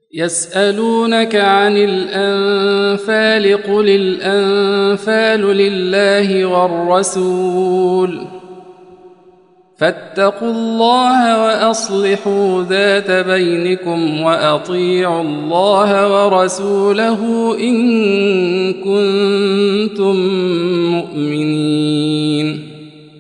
يسألونك عن الأنفال قل الأنفال لله والرسول فاتقوا الله وأصلحوا ذات بينكم وأطيعوا الله ورسوله إن كنتم مؤمنين.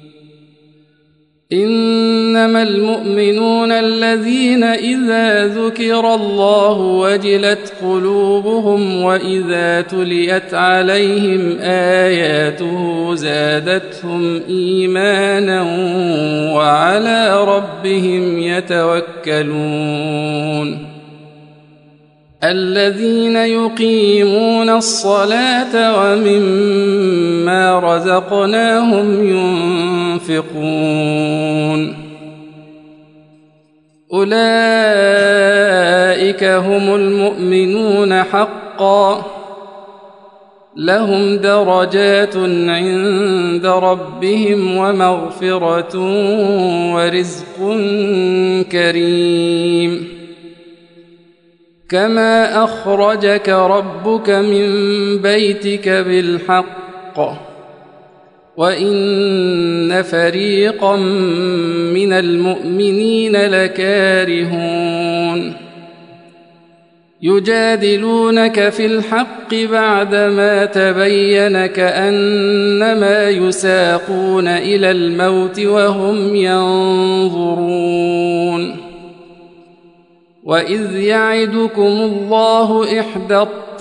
إنما المؤمنون الذين إذا ذكر الله وجلت قلوبهم وإذا تليت عليهم آياته زادتهم إيمانا وعلى ربهم يتوكلون. الذين يقيمون الصلاة ومما رزقناهم ينفقون أولئك هم المؤمنون حقا لهم درجات عند ربهم ومغفرة ورزق كريم. كما أخرجك ربك من بيتك بالحق وإن فريقا من المؤمنين لكارهون يجادلونك في الحق بعدما تبين كأنما يساقون إلى الموت وهم ينظرون. وإذ يعدكم الله إحدى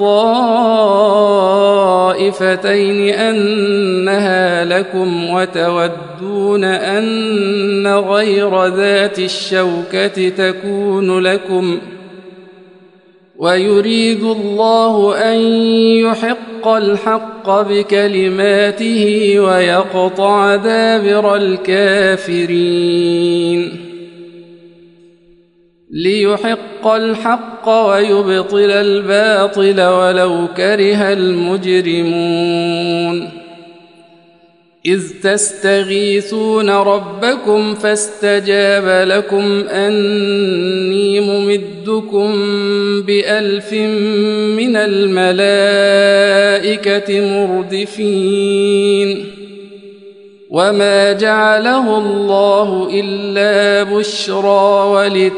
الطائفتين أنها لكم وتودون أن غير ذات الشوكة تكون لكم ويريد الله أن يحق الحق بكلماته ويقطع دابر الكافرين. ليحق الحق ويبطل الباطل ولو كره المجرمون. إذ تستغيثون ربكم فاستجاب لكم أني ممدكم ب1000 من الملائكة مردفين. وما جعله الله إلا بشرى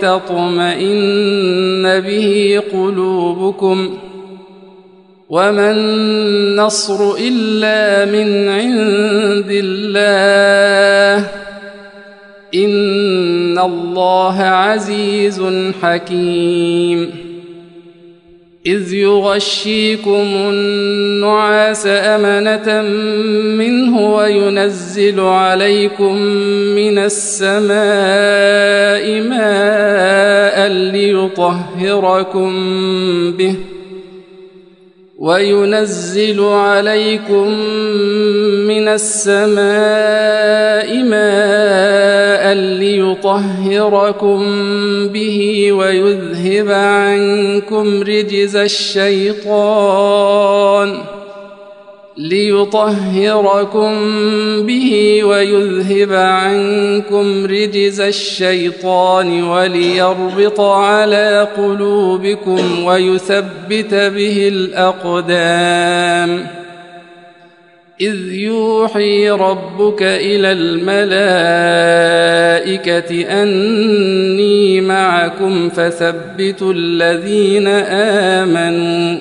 ولتطمئن به قلوبكم وما النصر إلا من عند الله إن الله عزيز حكيم. إذ يغشيكم النعاس أمنة منه وينزل عليكم من السماء ماء ليطهركم به ويذهب عنكم رجز الشيطان وليربط على قلوبكم ويثبت به الأقدام. إذ يوحي ربك إلى الملائكة أني معكم فثبتوا الذين آمنوا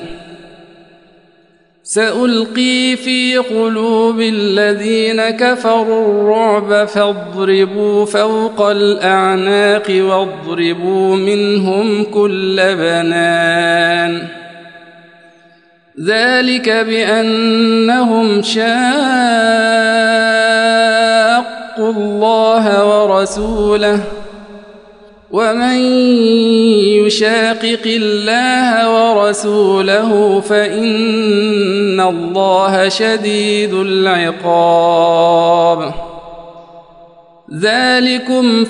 سألقي في قلوب الذين كفروا الرعب فاضربوا فوق الأعناق واضربوا منهم كل بنان. ذلك بأنهم شاقوا الله ورسوله ومن يشاقق الله ورسوله فإن الله شديد العقاب. ذلكم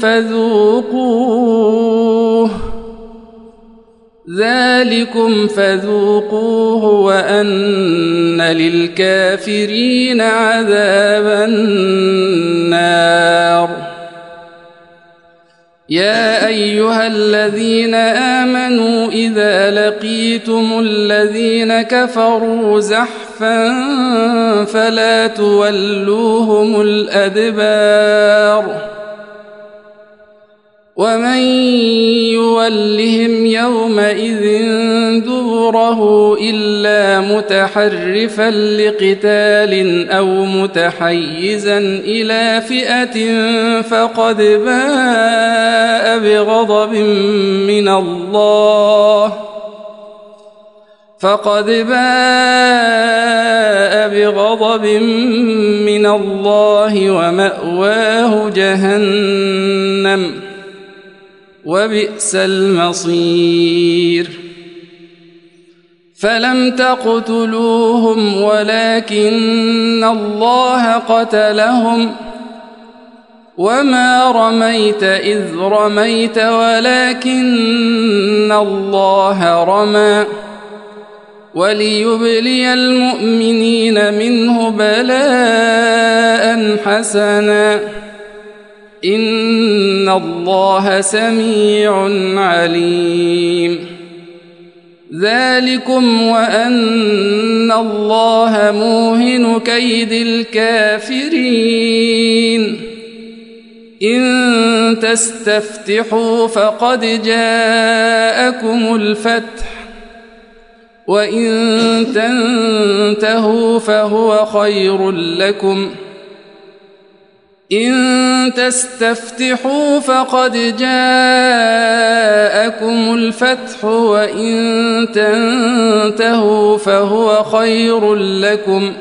فذوقوه وأن للكافرين عذاب النار. يا أيها الذين آمنوا إذا لقيتم الذين كفروا زحفا فلا تولوهم الأدبار ومن يولهم يومئذ دبره إلا متحرفا لقتال أو متحيزا إلى فئة فقد باء بغضب من الله ومأواه جهنم وبئس المصير فلم تقتلوهم ولكن الله قتلهم وما رميت إذ رميت ولكن الله رمى وليبلي المؤمنين منه بلاء حسنا إن الله سميع عليم ذلكم وأن الله موهن كيد الكافرين إن تستفتحوا فقد جاءكم الفتح وإن تنتهوا فهو خير لكم إن تستفتحوا فقد جاءكم الفتح وإن تنتهوا فهو خير لكم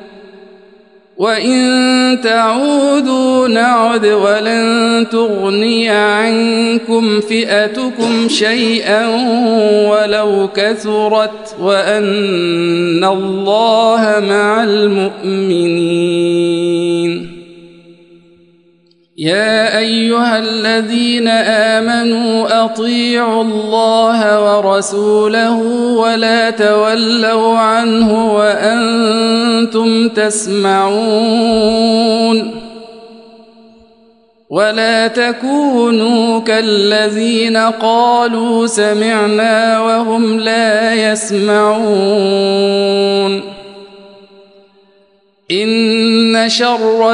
وإن تعودوا نعد ولن تغني عنكم فئتكم شيئا ولو كثرت وأن الله مع المؤمنين يا أيها الذين آمنوا أطيعوا الله ورسوله ولا تولوا عنه وأنتم تسمعون ولا تكونوا كالذين قالوا سمعنا وهم لا يسمعون إن شر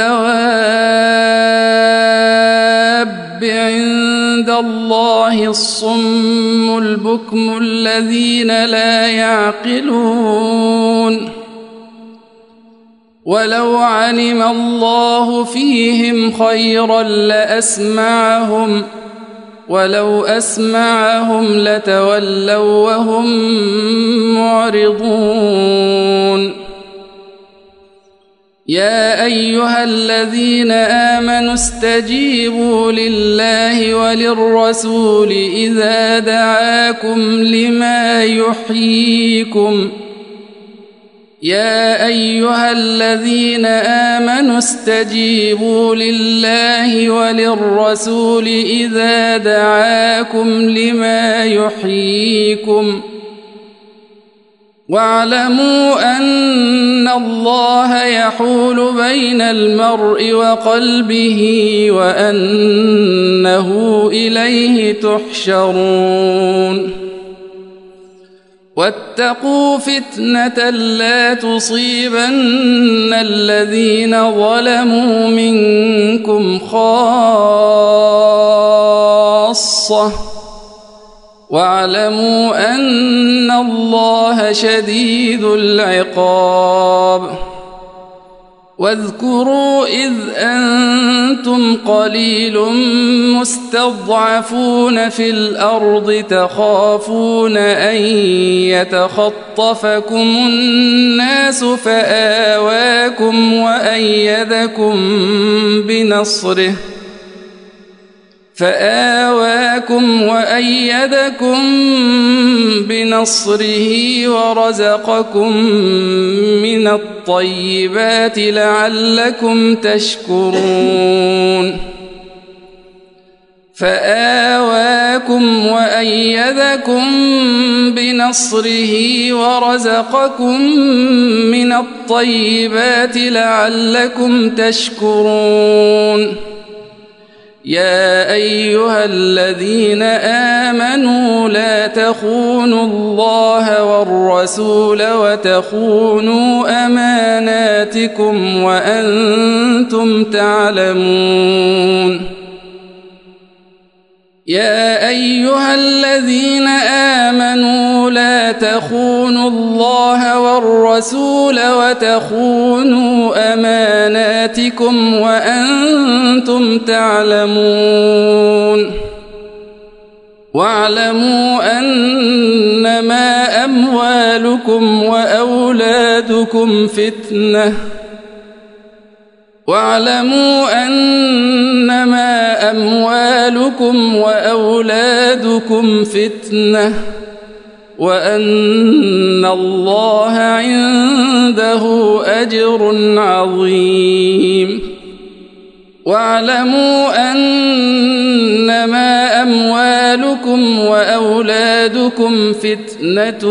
الدواب عند الله الصم البكم الذين لا يعقلون ولو علم الله فيهم خيرا لأسمعهم ولو أسمعهم لتولوا وهم معرضون يا أيها الذين آمنوا استجيبوا لله وللرسول إذا دعاكم لما يحييكم يا أيها الذين آمنوا استجيبوا لله وللرسول إذا دعاكم لما يحييكم واعلموا أن الله يحول بين المرء وقلبه وأنه إليه تحشرون واتقوا فتنة لا تصيبن الذين ظلموا منكم خاصة واعلموا أن الله شديد العقاب واذكروا إذ أنتم قليل مستضعفون في الأرض تخافون أن يتخطفكم الناس فآواكم وأيدكم بنصره ورزقكم من الطيبات لعلكم تشكرون فآواكم وأيدكم بنصره ورزقكم من الطيبات لعلكم تشكرون يا أيها الذين آمنوا لا تخونوا الله والرسول وتخونوا أماناتكم وأنتم تعلمون يا أيها الذين آمنوا لا تخونوا الله والرسول وتخونوا أماناتكم وأنتم تعلمون واعلموا أنما أموالكم وأولادكم فتنة وأن الله عنده أجر عظيم واعلموا أنما أموالكم وأولادكم فتنة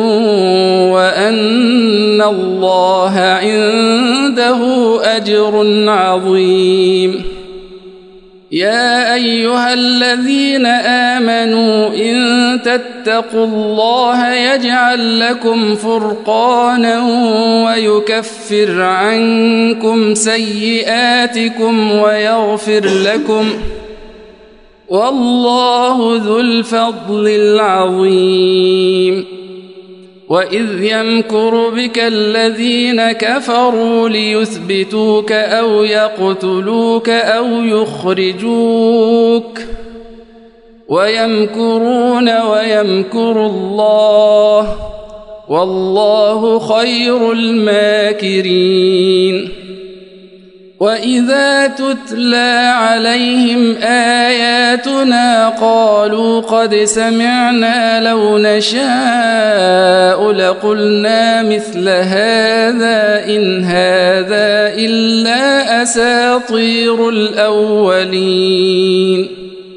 وأن الله عنده أجر عظيم يا أيها الذين آمنوا إن تتقوا الله يجعل لكم فرقانا ويكفر عنكم سيئاتكم ويغفر لكم والله ذو الفضل العظيم وإذ يمكر بك الذين كفروا ليثبتوك أو يقتلوك أو يخرجوك ويمكرون ويمكر الله والله خير الماكرين وإذا تتلى عليهم آياتنا قالوا قد سمعنا لو نشاء لقلنا مثل هذا إن هذا إلا أساطير الأولين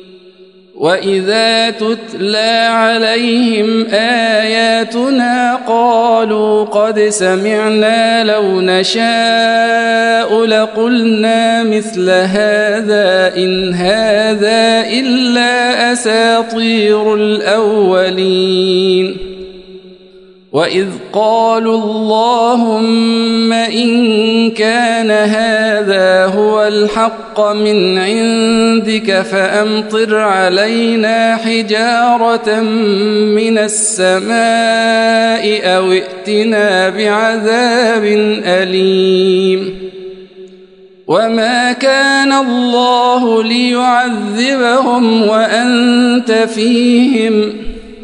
وإذا تتلى عليهم آياتنا قالوا قد سمعنا لو نشاء لقلنا مثل هذا إن هذا إلا أساطير الأولين وإذ قالوا اللهم إن كان هذا هو الحق من عندك فأمطر علينا حجارة من السماء أو ائتنا بعذاب أليم وما كان الله ليعذبهم وأنت فيهم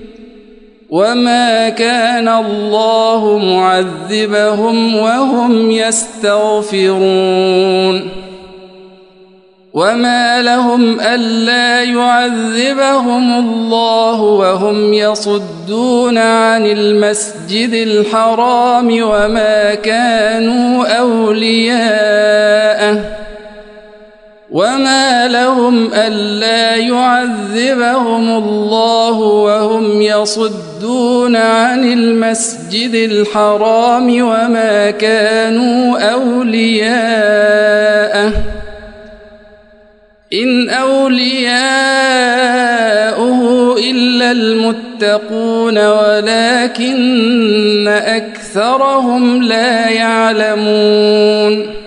وما كان الله معذبهم وهم يستغفرون وما لهم ألا يعذبهم الله وهم يصدون عن المسجد الحرام وما كانوا أولياءه وما لهم ألا يعذبهم الله وهم يصدون عن المسجد الحرام وما كانوا أولياءه إن أولياؤه إلا المتقون ولكن أكثرهم لا يعلمون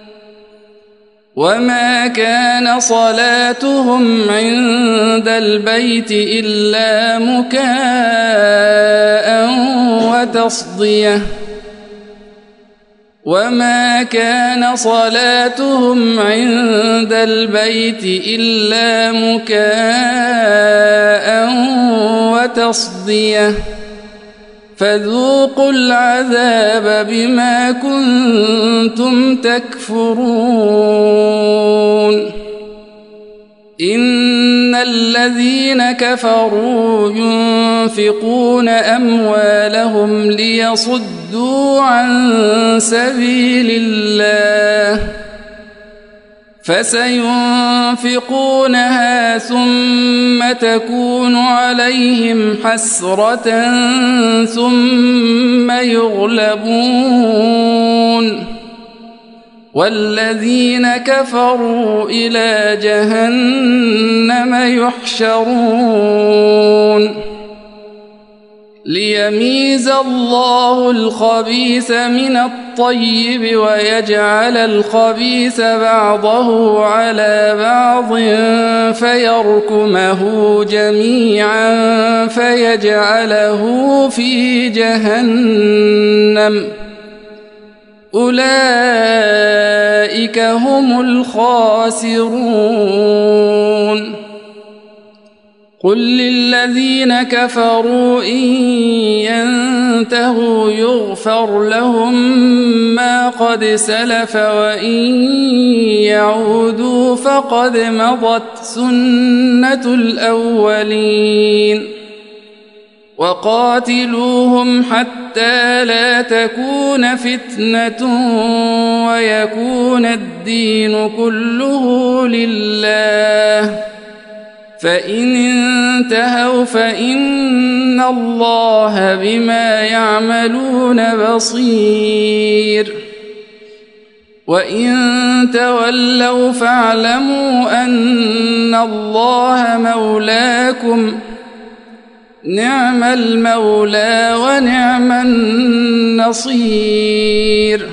وما كان صلاتهم عند البيت إلا مكاء وتصدية وما كان صلاتهم عند البيت إلا مكاء وتصدية فذوقوا العذاب بما كنتم تكفرون إن الذين كفروا ينفقون أموالهم ليصدوا عن سبيل الله فسينفقونها ثم تكون عليهم حسرة والذين كفروا إلى جهنم يحشرون ليميز الله الخبيث من الطيب ويجعل الخبيث بعضه على بعض فيركمه جميعا فيجعله في جهنم أولئك هم الخاسرون قل للذين كفروا إن ينتهوا يغفر لهم ما قد سلف وإن يعودوا فقد مضت سنة الأولين وقاتلوهم حتى لا تكون فتنة ويكون الدين كله لله فإن انتهوا فإن الله بما يعملون بصير وإن تولوا فاعلموا أن الله مولاكم نعم المولى ونعم النصير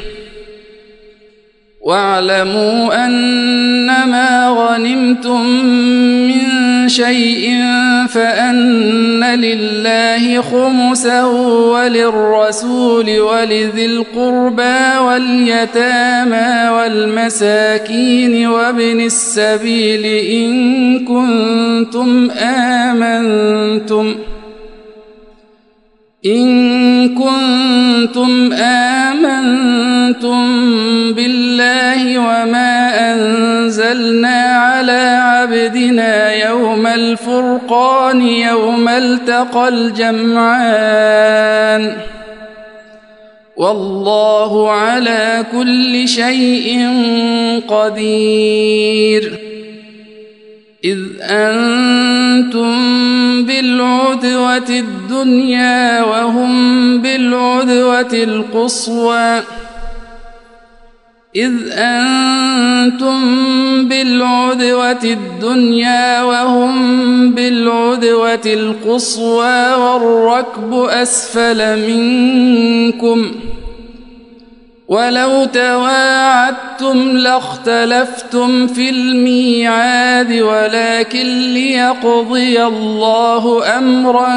واعلموا أنما غنمتم من شيء فأن لله خمسه وللرسول ولذي القربى واليتامى والمساكين وابن السبيل إن كنتم آمنتم بالله وما أنزلنا على عبدنا يوم الفرقان يوم التقى الجمعان والله على كل شيء قدير إذ أنتم بالعدوة الدنيا وهم بالعدوة القصوى والركب أسفل منكم ولو تواعدتم لاختلفتم في الميعاد ولكن ليقضي الله أمرا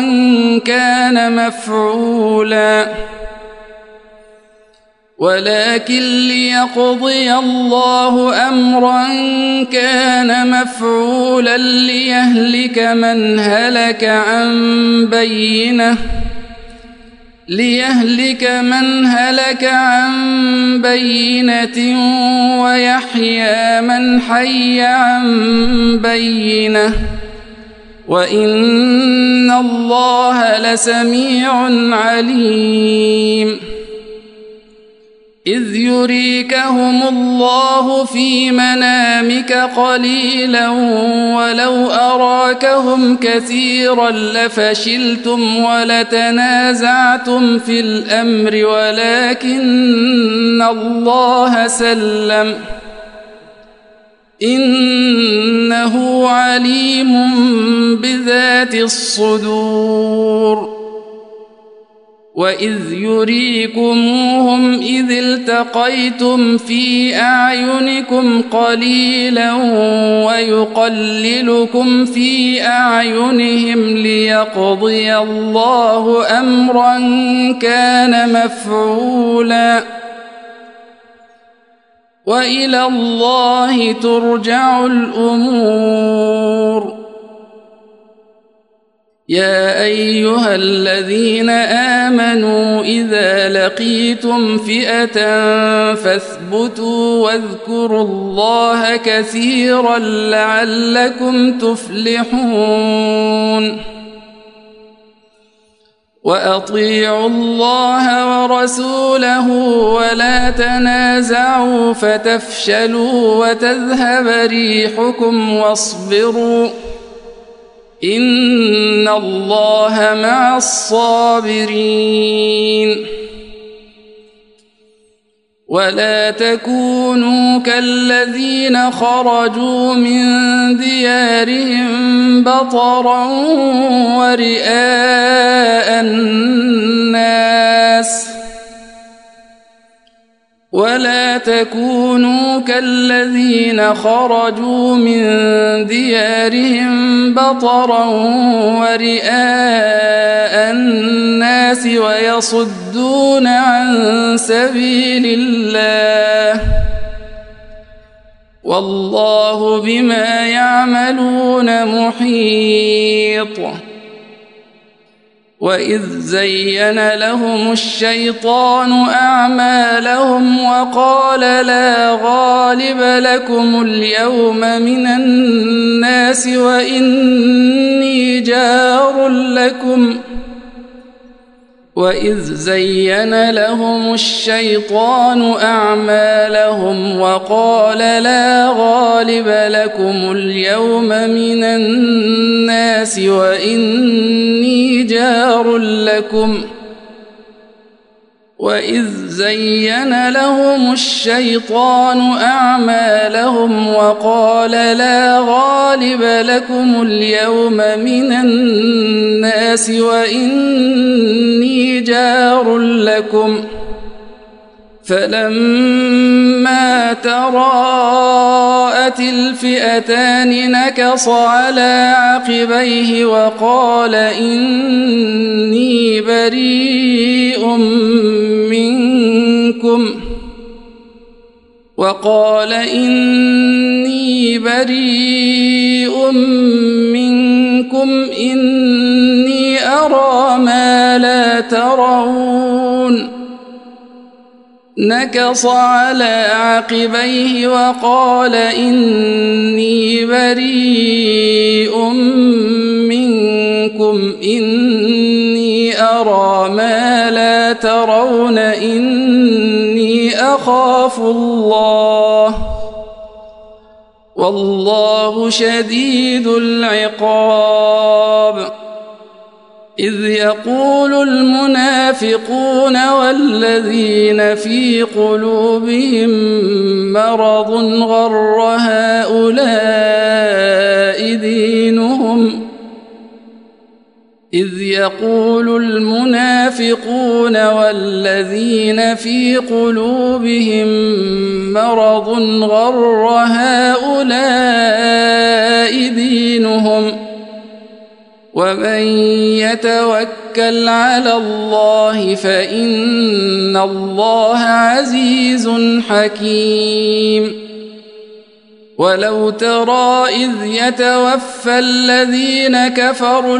كان مفعولا ليهلك من هلك عن بينة ويحيى من حي عن بينة وإن الله لسميع عليم إذ يريكهم الله في منامك قليلا ولو أراكهم كثيرا لفشلتم ولتنازعتم في الأمر ولكن الله سلم إنه عليم بذات الصدور وإذ يريكموهم إذ التقيتم في أعينكم قليلا ويقللكم في أعينهم ليقضي الله أمرا كان مفعولا وإلى الله ترجع الأمور يا أيها الذين آمنوا إذا لقيتم فئة فاثبتوا واذكروا الله كثيرا لعلكم تفلحون وأطيعوا الله ورسوله ولا تنازعوا فتفشلوا وتذهب ريحكم واصبروا إن الله مع الصابرين ولا تكونوا كالذين خرجوا من ديارهم بطرا ورئاء الناس ولا تكونوا كالذين خرجوا من ديارهم بطرا ورئاء الناس ويصدون عن سبيل الله والله بما يعملون محيط وإذ زين لهم الشيطان أعمالهم وقال لا غالب لكم اليوم من الناس وإني جار لكم وإذ زين لهم الشيطان أعمالهم وقال لا غالب لكم اليوم من الناس وإني جار لكم وإذ زين لهم الشيطان أعمالهم وقال لا غالب لكم اليوم من الناس وإني جار لكم فلما تراءت الفئتان نكص على عقبيه وقال إني بريء منكم إني أرى ما لا ترون نكص على عقبيه وقال إني بريء منكم إني أرى ما لا ترون إني أخاف الله والله شديد العقاب إذ يقول المنافقون والذين في قلوبهم مرض غر هؤلاء دينهم إذ يقول المنافقون والذين في قلوبهم مرض غر هؤلاء دينهم ومن يتوكل على الله فإن الله عزيز حكيم ولو ترى إذ يتوفى الذين كفروا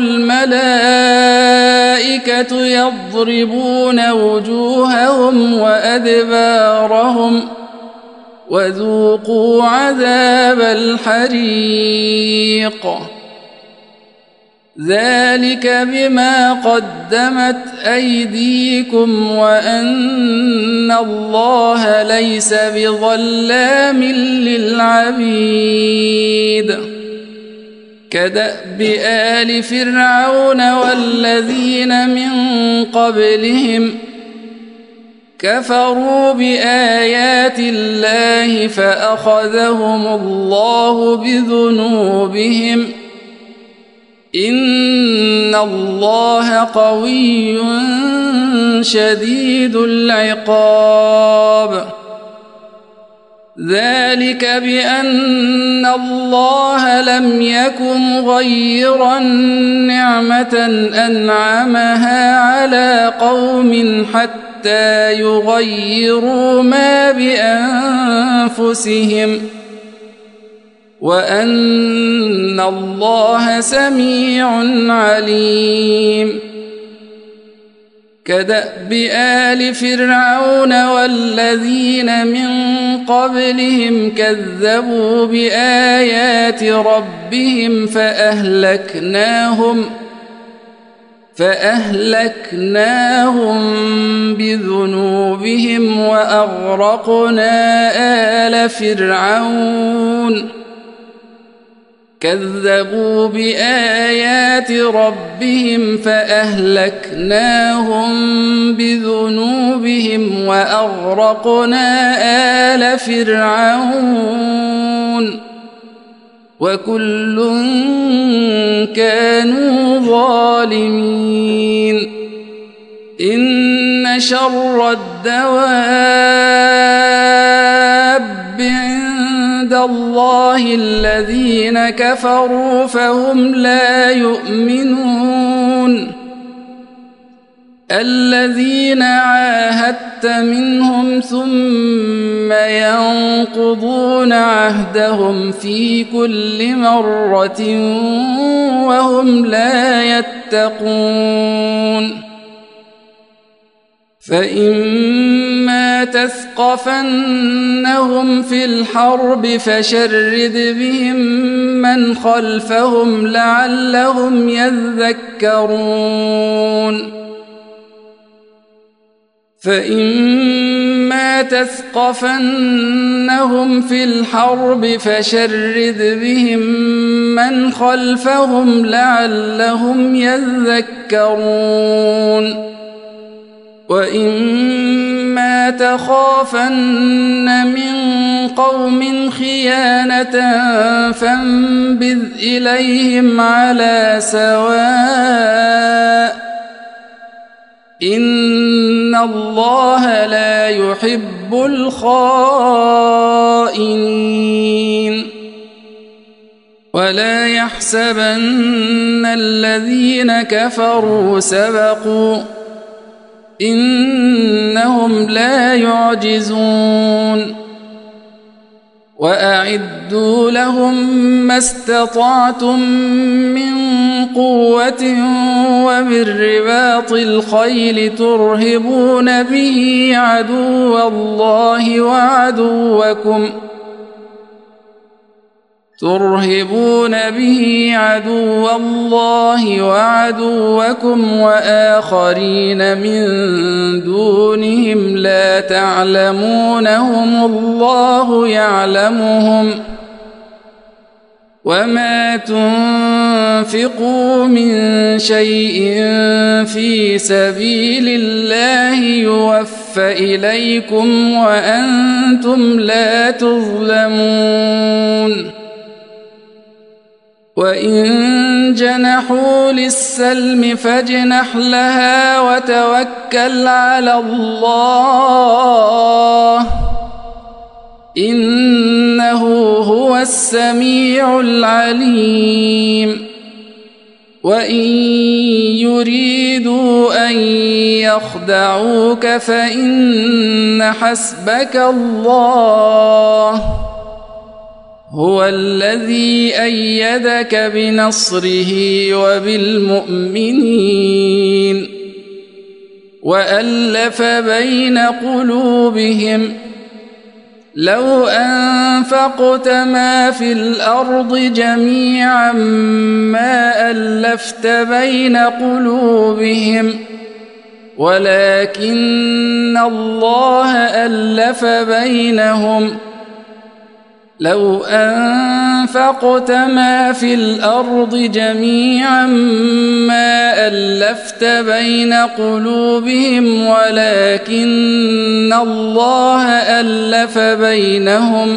الملائكة يضربون وجوههم وأدبارهم وذوقوا عذاب الحريق ذلك بما قدمت أيديكم وأن الله ليس بظلام للعبيد كدأب آل فرعون والذين من قبلهم كفروا بآيات الله فأخذهم الله بذنوبهم إن الله قوي شديد العقاب ذلك بأن الله لم يك مغيرا نعمة أنعمها على قوم حتى يغيروا ما بأنفسهم وأن الله سميع عليم كدأب آل فرعون والذين من قبلهم كذبوا بآيات ربهم فأهلكناهم بذنوبهم وأغرقنا آل فرعون كذبوا بآيات ربهم فأهلكناهم بذنوبهم وأغرقنا آل فرعون وكل كانوا ظالمين إن شر الدواب عند الله الذين كفروا فهم لا يؤمنون الذين عاهدت منهم ثم ينقضون عهدهم في كل مرة وهم لا يتقون فإما تثقفنهم في الحرب فشرد بهم من خلفهم لعلهم يذكرون فإما تثقفنهم في الحرب فشرد بهم من خلفهم لعلهم يذكرون وإما تخافن من قوم خيانة فانبذ إليهم على سواء إن الله لا يحب الخائنين ولا يحسبن الذين كفروا سبقوا إنهم لا يعجزون وأعدوا لهم ما استطعتم من قوة ومن رباط الخيل ترهبون به عدو الله وعدوكم وآخرين من دونهم لا تعلمونهم الله يعلمهم وما تنفقوا من شيء في سبيل الله يوفى إليكم وأنتم لا تظلمون وإن جنحوا للسلم فاجنح لها وتوكل على الله إنه هو السميع العليم وإن يريدوا أن يخدعوك فإن حسبك الله هو الذي أيدك بنصره وبالمؤمنين وألف بين قلوبهم لو أنفقت ما في الأرض جميعا ما ألفت بين قلوبهم ولكن الله ألف بينهم لو أنفقت ما في الأرض جميعا ما ألفت بين قلوبهم ولكن الله ألف بينهم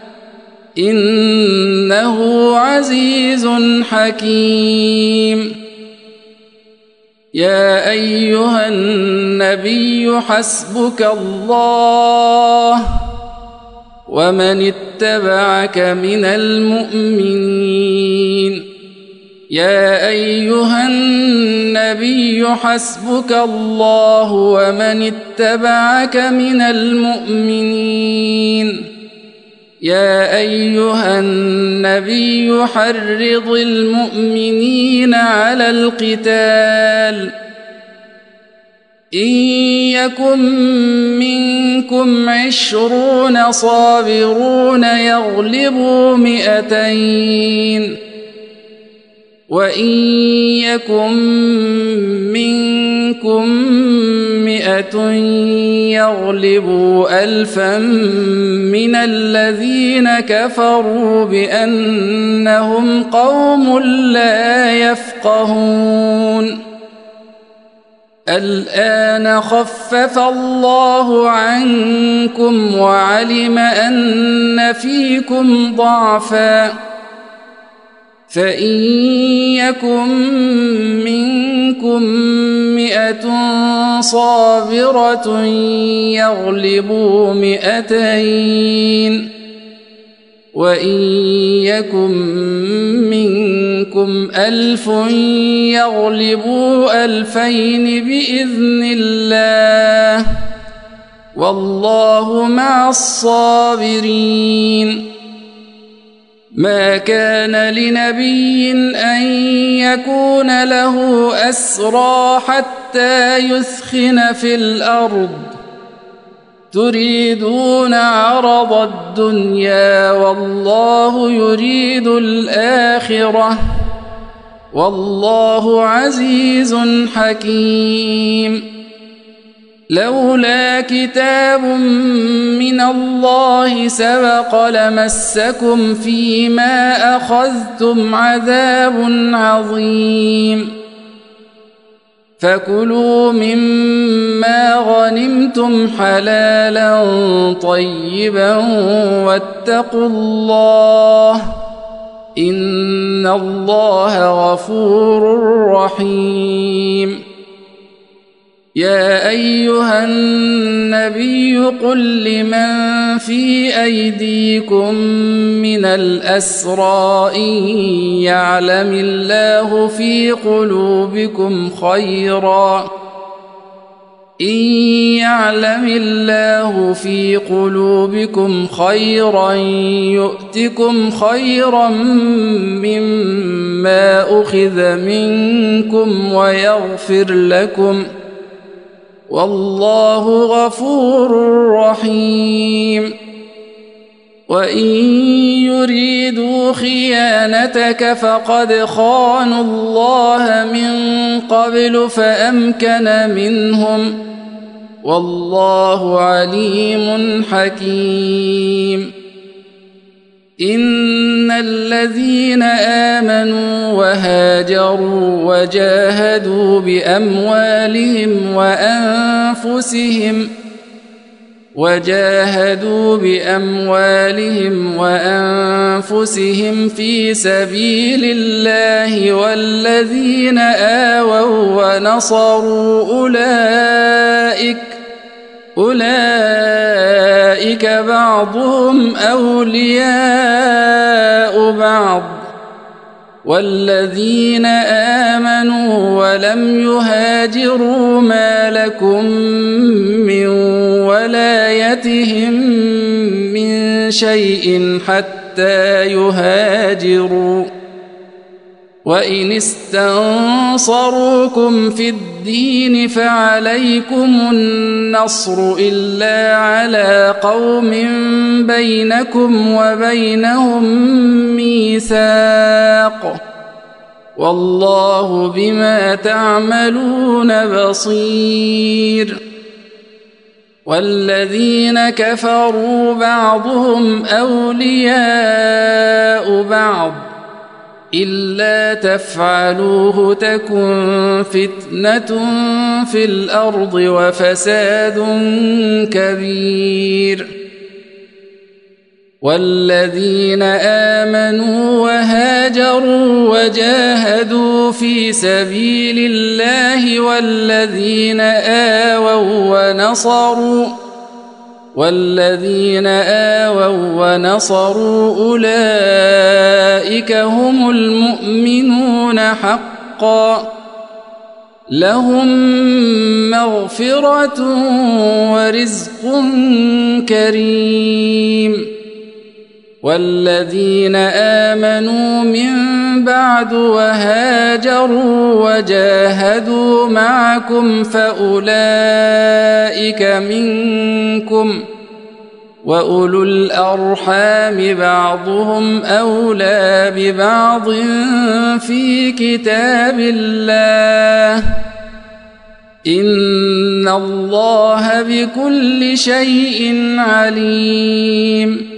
إنه عزيز حكيم يا أيها النبي حسبك الله ومن اتبعك من المؤمنين يا أيها النبي حسبك الله ومن اتبعك من المؤمنين يا أيها النبي حرض المؤمنين على القتال إن يكن منكم 20 صابرون يغلبوا 200 وإن يكن منكم 100 مئة يغلبوا ألفا من الذين كفروا بأنهم قوم لا يفقهون الآن خفف الله عنكم وعلم أن فيكم ضعفا فإن يكن منكم 100 صابرة يغلبوا 200 وإن يكن منكم 1000 يغلبوا 2000 بإذن الله والله مع الصابرين ما كان لنبي أن يكون له أسرى حتى يثخن في الأرض تريدون عرض الدنيا والله يريد الآخرة والله عزيز حكيم لولا كتاب من الله سبق لمسكم فيما أخذتم عذاب عظيم فكلوا مما غنمتم حلالا طيبا واتقوا الله إن الله غفور رحيم يا أيها النبي قل لمن في أيديكم من الأسرى إن يعلم الله في قلوبكم خيرا يؤتكم خيرا مما أخذ منكم ويغفر لكم والله غفور رحيم وإن يريدوا خيانتك فقد خانوا الله من قبل فأمكن منهم والله عليم حكيم إن الذين آمنوا وهاجروا وجاهدوا بأموالهم وأنفسهم في سبيل الله والذين آووا ونصروا أولئك بعضهم أولياء بعض والذين آمنوا ولم يهاجروا ما لكم من ولايتهم من شيء حتى يهاجروا وإن استنصروكم في الدين فعليكم النصر إلا على قوم بينكم وبينهم ميثاق والله بما تعملون بصير والذين كفروا بعضهم أولياء بعض إلا تفعلوه تكن فتنة في الأرض وفساد كبير والذين آمنوا وهاجروا وجاهدوا في سبيل الله والذين آووا ونصروا أولئك هم المؤمنون حقا لهم مغفرة ورزق كريم والذين آمنوا من بعد وهاجروا وجاهدوا معكم فأولئك منكم وأولو الأرحام بعضهم أولى ببعض في كتاب الله إن الله بكل شيء عليم